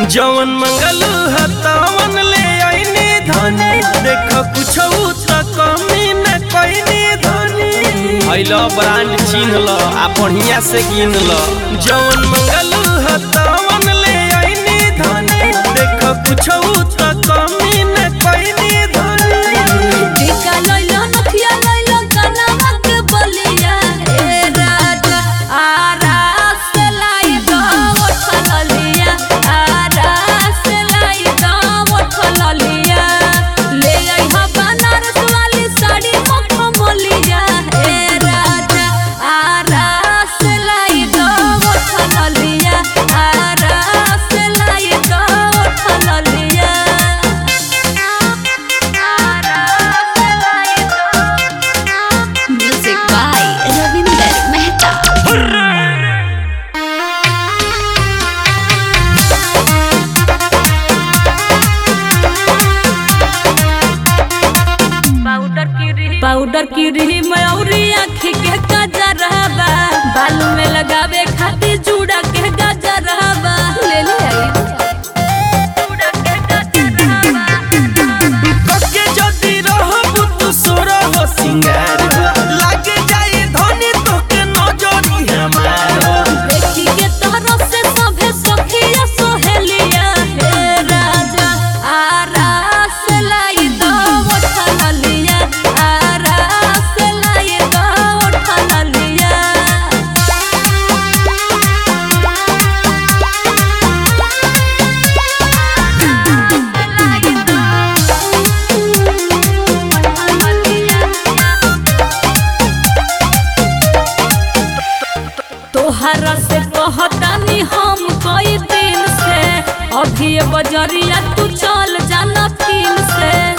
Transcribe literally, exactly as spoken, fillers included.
जवन मंगलू हतावन ले आईनी धनी देख कुछ त कमी न कईनी धनी आइलो ब्रांड चिन्ह ल आ बढ़िया से गिन ल जवन मंगलू हतावन ले आईनी धनी देख कुछ त कमी न कईनी धनी टिका लइलो नखिया लइलो कनवा के बलिया ए राजा आरास लाई दो उठलिया आरास लाई दो उठलिया ले आई हा बनारस वाली साड़ी मखमलिया ए राजा आरास लाई दो उठलिया आरास लाई दो उठलिया Music by Ravinder Mehta. Powder की रही मयूरी आँखी के गजरबा बाल में लगावे खातिर जुड़ा के गजरबा ले ले आई जुड़ा के गजरबा कके जदी रहबू तू सोरा हो सिंगार लागे जाई धनी तोके नजरी हमार देखी के तोहरा से सभे सखिया सोहेलिया हे राजा आरास लाई दो उठलिया आरास लाई दो उठलिया तोहरा से कहतानी हम कई दिन से अभी बजरिया तू चल जाना फिर से